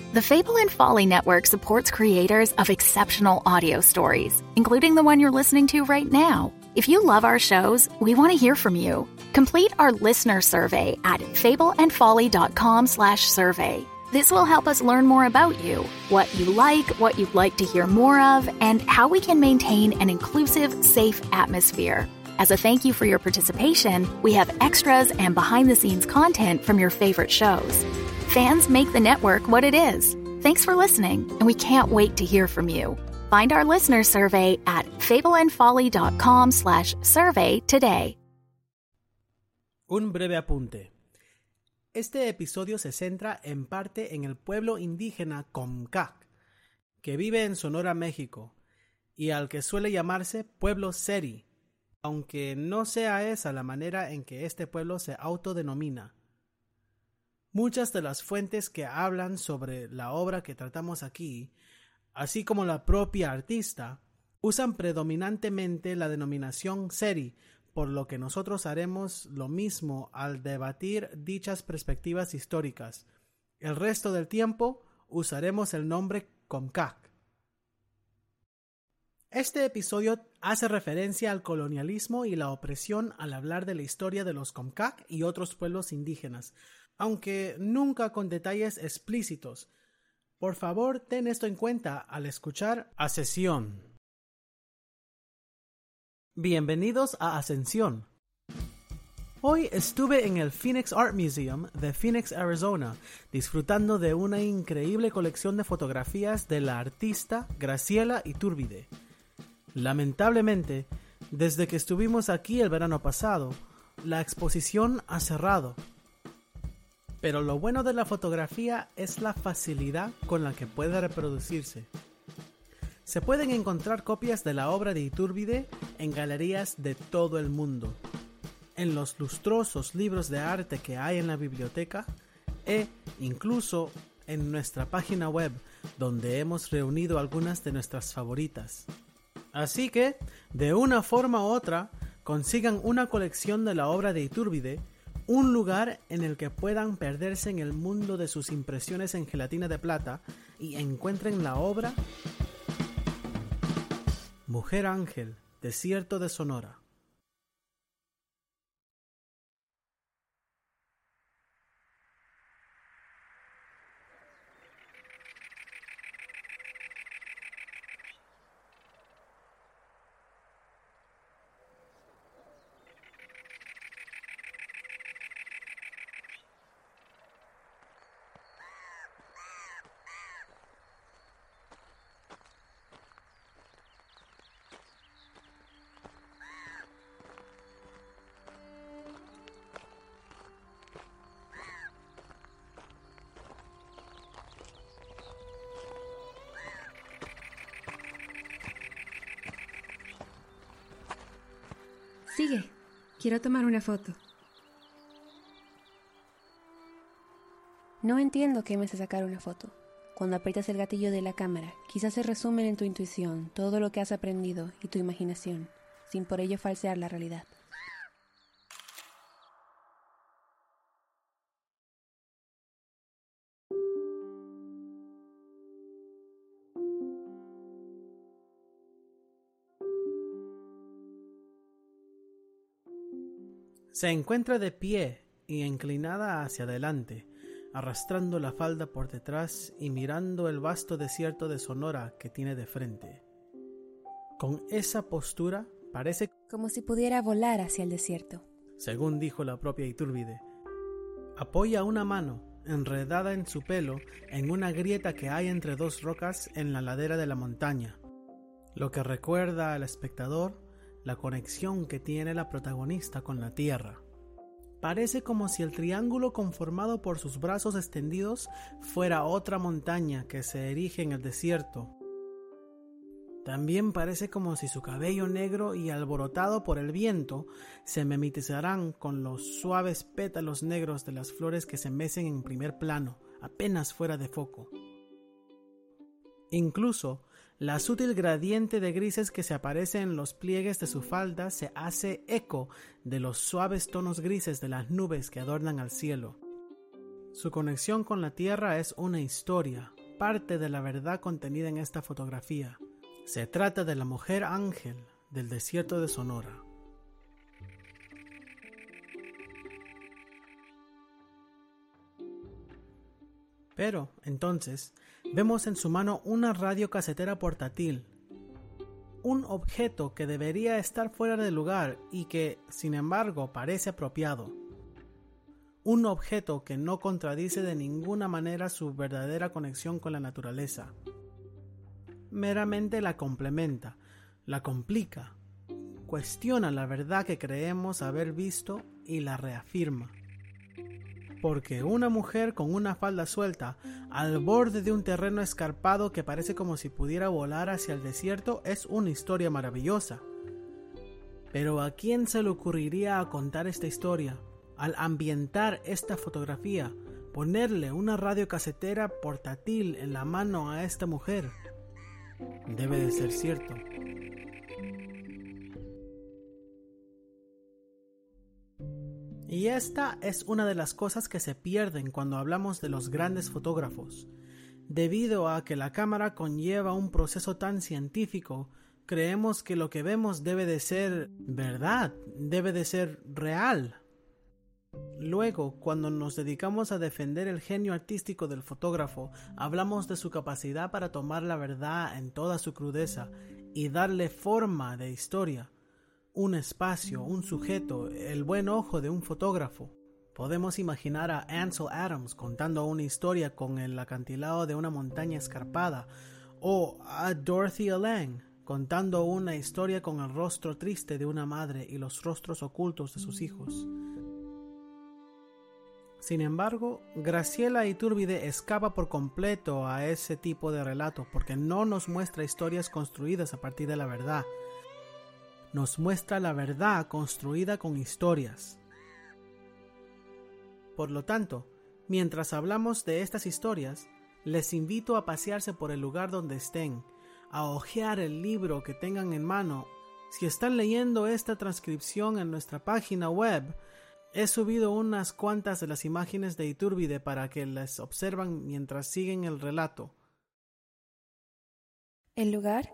The Fable and Folly Network supports creators of exceptional audio stories, including the one you're listening to right now. If you love our shows, we want to hear from you. Complete our listener survey at fableandfolly.com/survey. This will help us learn more about you, what you like, what you'd like to hear more of, and how we can maintain an inclusive, safe atmosphere. As a thank you for your participation, we have extras and behind-the-scenes content from your favorite shows. Fans make the network what it is. Thanks for listening, and we can't wait to hear from you. Find our listener survey at fableandfolly.com/survey today. Un breve apunte. Este episodio se centra en parte en el pueblo indígena Comcac, que vive en Sonora, México, y al que suele llamarse Pueblo Seri, aunque no sea esa la manera en que este pueblo se autodenomina. Muchas de las fuentes que hablan sobre la obra que tratamos aquí, así como la propia artista, usan predominantemente la denominación Seri, por lo que nosotros haremos lo mismo al debatir dichas perspectivas históricas. El resto del tiempo usaremos el nombre Comcac. Este episodio hace referencia al colonialismo y la opresión al hablar de la historia de los Comcac y otros pueblos indígenas, aunque nunca con detalles explícitos. Por favor, ten esto en cuenta al escuchar Ascensión. Bienvenidos a Ascensión. Hoy estuve en el Phoenix Art Museum de Phoenix, Arizona, disfrutando de una increíble colección de fotografías de la artista Graciela Iturbide. Lamentablemente, desde que estuvimos aquí el verano pasado, la exposición ha cerrado. Pero lo bueno de la fotografía es la facilidad con la que puede reproducirse. Se pueden encontrar copias de la obra de Iturbide en galerías de todo el mundo, en los lustrosos libros de arte que hay en la biblioteca e incluso en nuestra página web, donde hemos reunido algunas de nuestras favoritas. Así que, de una forma u otra, consigan una colección de la obra de Iturbide, un lugar en el que puedan perderse en el mundo de sus impresiones en gelatina de plata y encuentren la obra Mujer Ángel, Desierto de Sonora. Sigue, quiero tomar una foto. No entiendo qué me hace sacar una foto. Cuando aprietas el gatillo de la cámara, quizás se resumen en tu intuición todo lo que has aprendido y tu imaginación, sin por ello falsear la realidad. Se encuentra de pie y inclinada hacia adelante, arrastrando la falda por detrás y mirando el vasto desierto de Sonora que tiene de frente. Con esa postura parece como si pudiera volar hacia el desierto. Según dijo la propia Iturbide, apoya una mano enredada en su pelo en una grieta que hay entre dos rocas en la ladera de la montaña, lo que recuerda al espectador la conexión que tiene la protagonista con la tierra. Parece como si el triángulo conformado por sus brazos extendidos fuera otra montaña que se erige en el desierto. También parece como si su cabello negro y alborotado por el viento se mimetizarán con los suaves pétalos negros de las flores que se mecen en primer plano, apenas fuera de foco. Incluso, la sutil gradiente de grises que se aparece en los pliegues de su falda se hace eco de los suaves tonos grises de las nubes que adornan al cielo. Su conexión con la tierra es una historia, parte de la verdad contenida en esta fotografía. Se trata de la mujer ángel del desierto de Sonora. Pero, entonces, vemos en su mano una radiocasetera portátil, un objeto que debería estar fuera de lugar y que, sin embargo, parece apropiado. Un objeto que no contradice de ninguna manera su verdadera conexión con la naturaleza. Meramente la complementa, la complica, cuestiona la verdad que creemos haber visto y la reafirma. Porque una mujer con una falda suelta al borde de un terreno escarpado que parece como si pudiera volar hacia el desierto es una historia maravillosa. Pero ¿a quién se le ocurriría a contar esta historia? Al ambientar esta fotografía, ponerle una radiocasetera portátil en la mano a esta mujer. Debe de ser cierto. Y esta es una de las cosas que se pierden cuando hablamos de los grandes fotógrafos. Debido a que la cámara conlleva un proceso tan científico, creemos que lo que vemos debe de ser verdad, debe de ser real. Luego, cuando nos dedicamos a defender el genio artístico del fotógrafo, hablamos de su capacidad para tomar la verdad en toda su crudeza y darle forma de historia. Un espacio, un sujeto, el buen ojo de un fotógrafo. Podemos imaginar a Ansel Adams contando una historia con el acantilado de una montaña escarpada, o a Dorothy Allen contando una historia con el rostro triste de una madre y los rostros ocultos de sus hijos. Sin embargo, Graciela Iturbide escapa por completo a ese tipo de relato porque no nos muestra historias construidas a partir de la verdad. Nos muestra la verdad construida con historias. Por lo tanto, mientras hablamos de estas historias, les invito a pasearse por el lugar donde estén, a hojear el libro que tengan en mano. Si están leyendo esta transcripción en nuestra página web, he subido unas cuantas de las imágenes de Iturbide para que las observen mientras siguen el relato. ¿El lugar?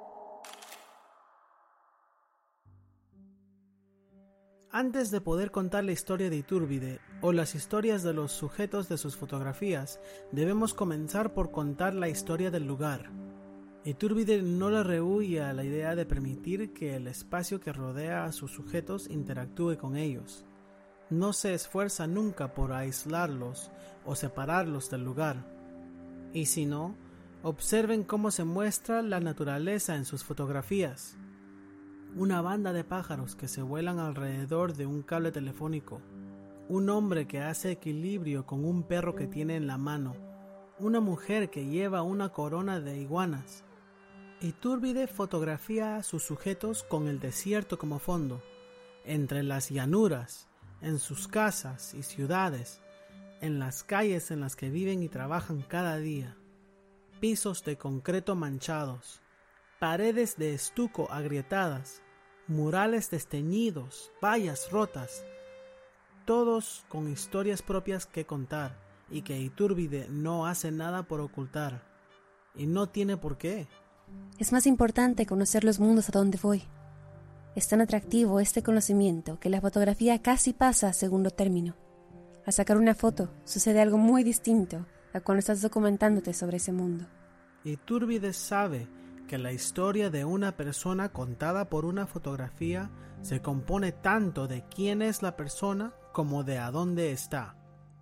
Antes de poder contar la historia de Iturbide o las historias de los sujetos de sus fotografías, debemos comenzar por contar la historia del lugar. Iturbide no le rehúye a la idea de permitir que el espacio que rodea a sus sujetos interactúe con ellos. No se esfuerza nunca por aislarlos o separarlos del lugar. Y si no, observen cómo se muestra la naturaleza en sus fotografías. Una banda de pájaros que se vuelan alrededor de un cable telefónico, un hombre que hace equilibrio con un perro que tiene en la mano, una mujer que lleva una corona de iguanas. Iturbide fotografía a sus sujetos con el desierto como fondo, entre las llanuras, en sus casas y ciudades, en las calles en las que viven y trabajan cada día, pisos de concreto manchados, paredes de estuco agrietadas, murales desteñidos, vallas rotas, todos con historias propias que contar y que Iturbide no hace nada por ocultar, y no tiene por qué. Es más importante conocer los mundos a donde voy. Es tan atractivo este conocimiento que la fotografía casi pasa a segundo término. Al sacar una foto sucede algo muy distinto a cuando estás documentándote sobre ese mundo. Iturbide sabe que la historia de una persona contada por una fotografía se compone tanto de quién es la persona como de a dónde está.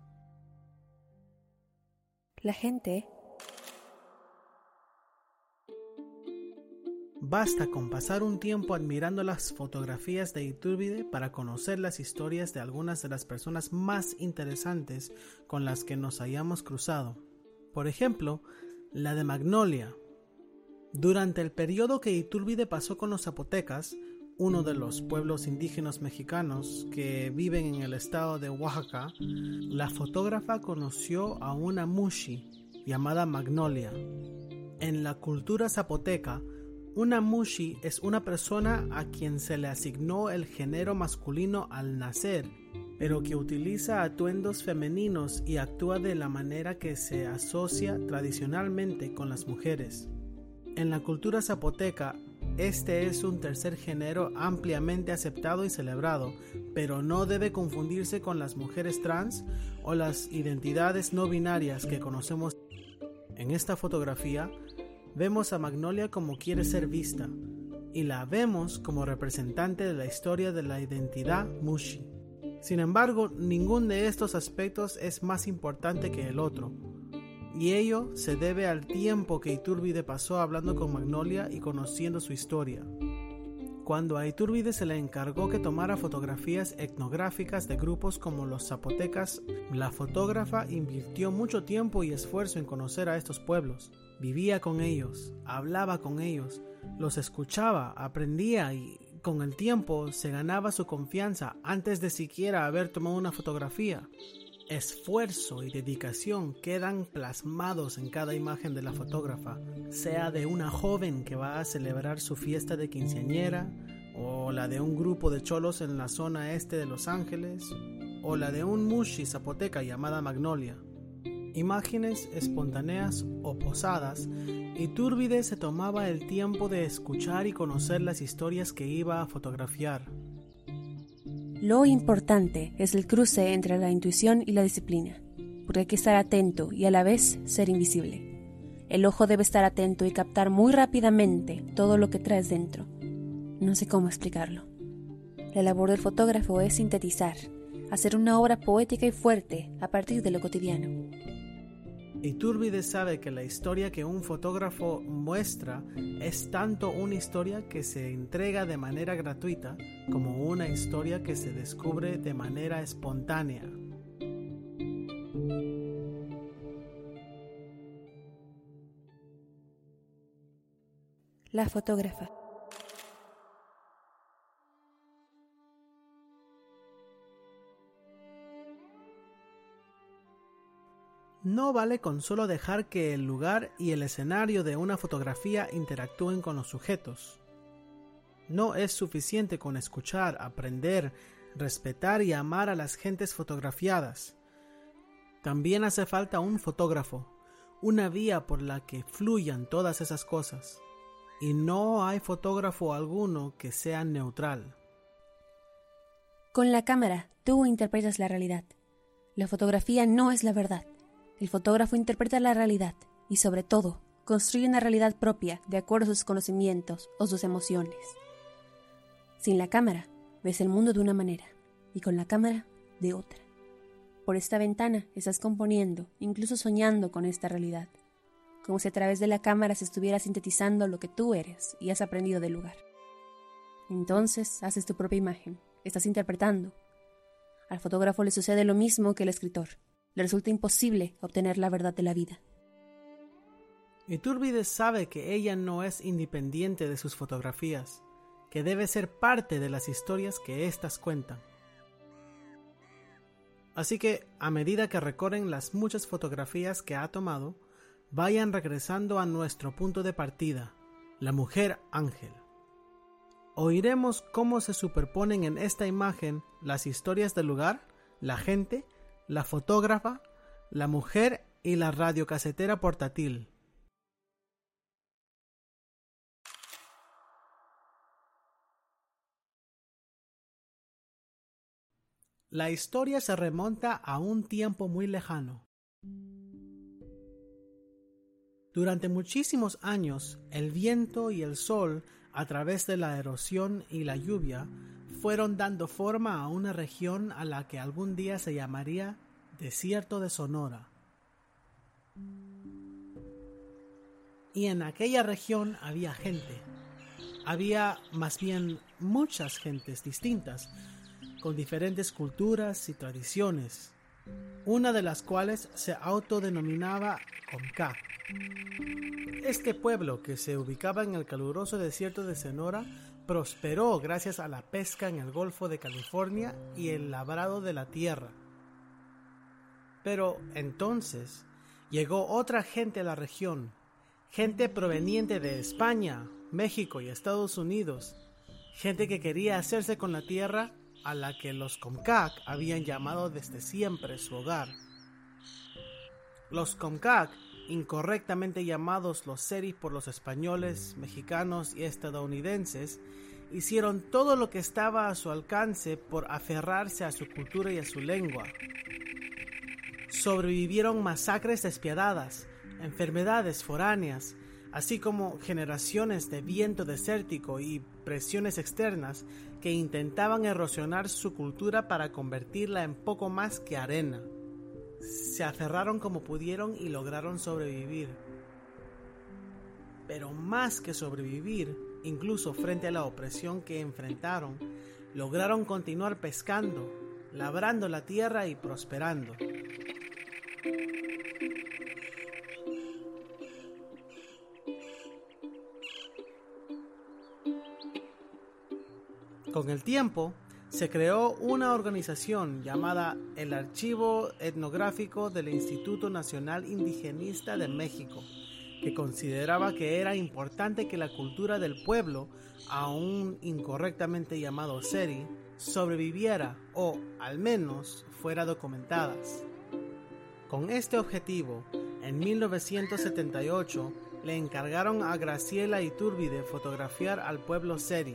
La gente... Basta con pasar un tiempo admirando las fotografías de Iturbide para conocer las historias de algunas de las personas más interesantes con las que nos hayamos cruzado. Por ejemplo, la de Magnolia. Durante el periodo que Iturbide pasó con los zapotecas, uno de los pueblos indígenas mexicanos que viven en el estado de Oaxaca, la fotógrafa conoció a una mushi llamada Magnolia. En la cultura zapoteca, una mushi es una persona a quien se le asignó el género masculino al nacer pero que utiliza atuendos femeninos y actúa de la manera que se asocia tradicionalmente con las mujeres. En la cultura zapoteca, este es un tercer género ampliamente aceptado y celebrado, pero no debe confundirse con las mujeres trans o las identidades no binarias que conocemos. En esta fotografía, vemos a Magnolia como quiere ser vista, y la vemos como representante de la historia de la identidad Mushi. Sin embargo, ningún de estos aspectos es más importante que el otro, y ello se debe al tiempo que Iturbide pasó hablando con Magnolia y conociendo su historia. Cuando a Iturbide se le encargó que tomara fotografías etnográficas de grupos como los zapotecas, la fotógrafa invirtió mucho tiempo y esfuerzo en conocer a estos pueblos. Vivía con ellos, hablaba con ellos, los escuchaba, aprendía y con el tiempo se ganaba su confianza antes de siquiera haber tomado una fotografía. Esfuerzo y dedicación quedan plasmados en cada imagen de la fotógrafa, sea de una joven que va a celebrar su fiesta de quinceañera, o la de un grupo de cholos en la zona este de Los Ángeles, o la de un mushi zapoteca llamada Magnolia. Imágenes espontáneas o posadas, Iturbide se tomaba el tiempo de escuchar y conocer las historias que iba a fotografiar. Lo importante es el cruce entre la intuición y la disciplina, porque hay que estar atento y a la vez ser invisible. El ojo debe estar atento y captar muy rápidamente todo lo que traes dentro. No sé cómo explicarlo. La labor del fotógrafo es sintetizar, hacer una obra poética y fuerte a partir de lo cotidiano. Iturbide sabe que la historia que un fotógrafo muestra es tanto una historia que se entrega de manera gratuita como una historia que se descubre de manera espontánea. La fotógrafa. No vale con solo dejar que el lugar y el escenario de una fotografía interactúen con los sujetos. No es suficiente con escuchar, aprender, respetar y amar a las gentes fotografiadas. También hace falta un fotógrafo, una vía por la que fluyan todas esas cosas. Y no hay fotógrafo alguno que sea neutral. Con la cámara, tú interpretas la realidad. La fotografía no es la verdad. El fotógrafo interpreta la realidad y, sobre todo, construye una realidad propia de acuerdo a sus conocimientos o sus emociones. Sin la cámara, ves el mundo de una manera y con la cámara, de otra. Por esta ventana estás componiendo, incluso soñando con esta realidad, como si a través de la cámara se estuviera sintetizando lo que tú eres y has aprendido del lugar. Entonces haces tu propia imagen, estás interpretando. Al fotógrafo le sucede lo mismo que al escritor. Le resulta imposible obtener la verdad de la vida. Iturbide sabe que ella no es independiente de sus fotografías, que debe ser parte de las historias que éstas cuentan. Así que, a medida que recorren las muchas fotografías que ha tomado, vayan regresando a nuestro punto de partida, la mujer ángel. Oiremos cómo se superponen en esta imagen las historias del lugar, la gente, la fotógrafa, la mujer y la radiocasetera portátil. La historia se remonta a un tiempo muy lejano. Durante muchísimos años, el viento y el sol, a través de la erosión y la lluvia, fueron dando forma a una región a la que algún día se llamaría Desierto de Sonora. Y en aquella región había gente. Había más bien muchas gentes distintas, con diferentes culturas y tradiciones, una de las cuales se autodenominaba Comcá. Este pueblo, que se ubicaba en el caluroso desierto de Sonora, prosperó gracias a la pesca en el Golfo de California y el labrado de la tierra. Pero entonces llegó otra gente a la región, gente proveniente de España, México y Estados Unidos, gente que quería hacerse con la tierra a la que los Comcaac habían llamado desde siempre su hogar. Los Comcaac, incorrectamente llamados los Seri por los españoles, mexicanos y estadounidenses, hicieron todo lo que estaba a su alcance por aferrarse a su cultura y a su lengua. Sobrevivieron masacres despiadadas, enfermedades foráneas, así como generaciones de viento desértico y presiones externas que intentaban erosionar su cultura para convertirla en poco más que arena. Se aferraron como pudieron y lograron sobrevivir. Pero más que sobrevivir, incluso frente a la opresión que enfrentaron, lograron continuar pescando, labrando la tierra y prosperando. Con el tiempo, se creó una organización llamada el Archivo Etnográfico del Instituto Nacional Indigenista de México, que consideraba que era importante que la cultura del pueblo, aún incorrectamente llamado Seri, sobreviviera o, al menos, fuera documentada. Con este objetivo, en 1978, le encargaron a Graciela Iturbide fotografiar al pueblo Seri.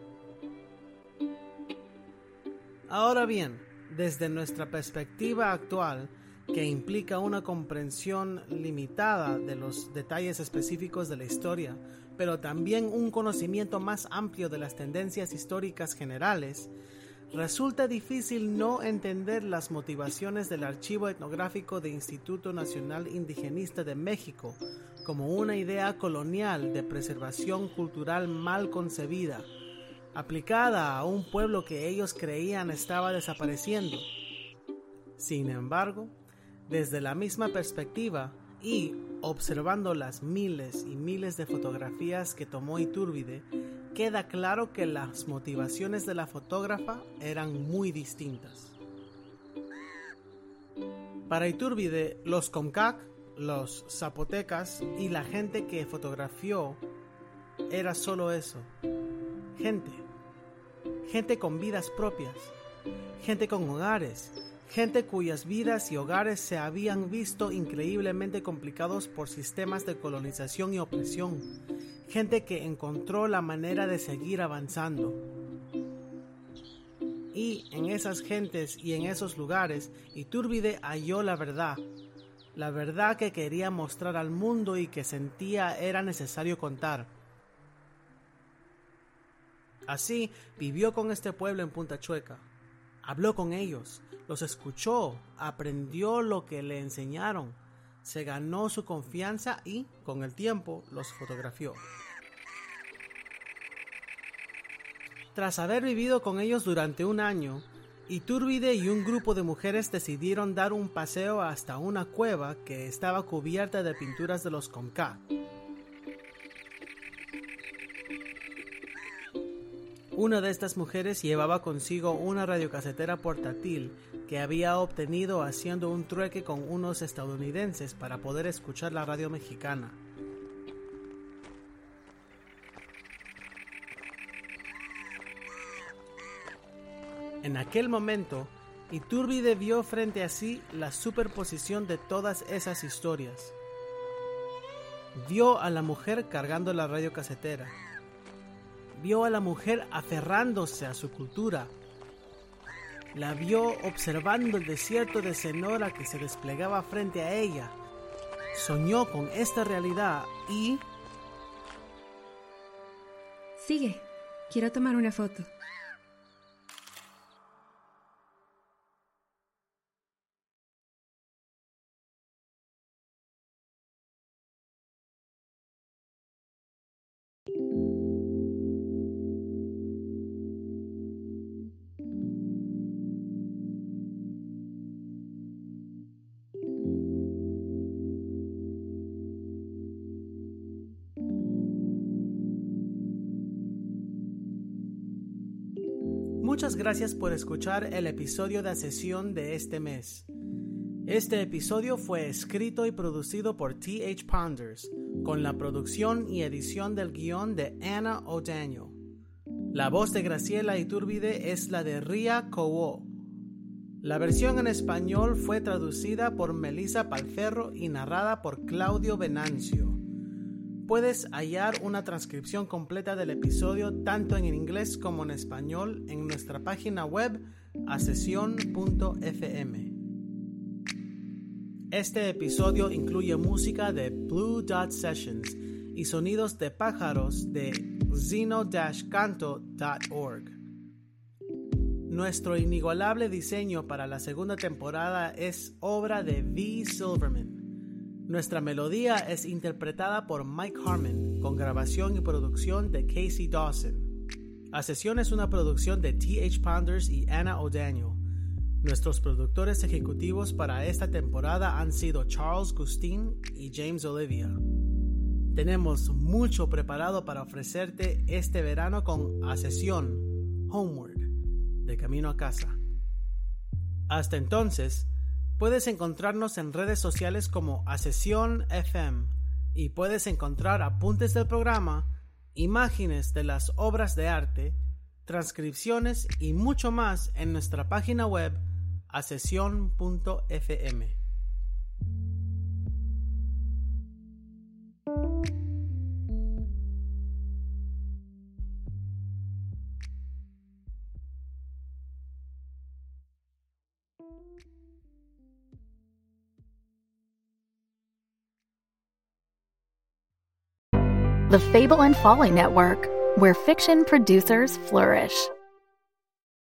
Ahora bien, desde nuestra perspectiva actual, que implica una comprensión limitada de los detalles específicos de la historia, pero también un conocimiento más amplio de las tendencias históricas generales, resulta difícil no entender las motivaciones del Archivo Etnográfico del Instituto Nacional Indigenista de México como una idea colonial de preservación cultural mal concebida, aplicada a un pueblo que ellos creían estaba desapareciendo. Sin embargo, desde la misma perspectiva y observando las miles y miles de fotografías que tomó Iturbide, queda claro que las motivaciones de la fotógrafa eran muy distintas. Para Iturbide, los Comcaac, los zapotecas y la gente que fotografió era solo eso: gente con vidas propias, gente con hogares, gente cuyas vidas y hogares se habían visto increíblemente complicados por sistemas de colonización y opresión, gente que encontró la manera de seguir avanzando. Y en esas gentes y en esos lugares, Iturbide halló la verdad que quería mostrar al mundo y que sentía era necesario contar. Así, vivió con este pueblo en Punta Chueca, habló con ellos, los escuchó, aprendió lo que le enseñaron, se ganó su confianza y, con el tiempo, los fotografió. Tras haber vivido con ellos durante un año, Iturbide y un grupo de mujeres decidieron dar un paseo hasta una cueva que estaba cubierta de pinturas de los Comcaac. Una de estas mujeres llevaba consigo una radiocasetera portátil que había obtenido haciendo un trueque con unos estadounidenses para poder escuchar la radio mexicana. En aquel momento, Iturbide vio frente a sí la superposición de todas esas historias. Vio a la mujer cargando la radiocasetera. Vio a la mujer aferrándose a su cultura. La vio observando el desierto de Sonora que se desplegaba frente a ella. Soñó con esta realidad y... Sigue, quiero tomar una foto. Muchas gracias por escuchar el episodio de Sesión de este mes. Este episodio fue escrito y producido por T.H. Ponders, con la producción y edición del guión de Anna O'Daniel. La voz de Graciela Iturbide es la de Ria Cowo. La versión en español fue traducida por Melissa Palferro y narrada por Claudio Venancio. Puedes hallar una transcripción completa del episodio tanto en inglés como en español en nuestra página web asesion.fm. Este episodio incluye música de Blue Dot Sessions y sonidos de pájaros de zeno-canto.org. Nuestro inigualable diseño para la segunda temporada es obra de V. Silverman. Nuestra melodía es interpretada por Mike Harmon, con grabación y producción de Casey Dawson. Asesión es una producción de T.H. Pounders y Anna O'Daniel. Nuestros productores ejecutivos para esta temporada han sido Charles Gustin y James Olivia. Tenemos mucho preparado para ofrecerte este verano con Asesión, Homeward, de camino a casa. Hasta entonces, puedes encontrarnos en redes sociales como Asesión FM y puedes encontrar apuntes del programa, imágenes de las obras de arte, transcripciones y mucho más en nuestra página web asesion.fm. The Fable and Folly Network, where fiction producers flourish.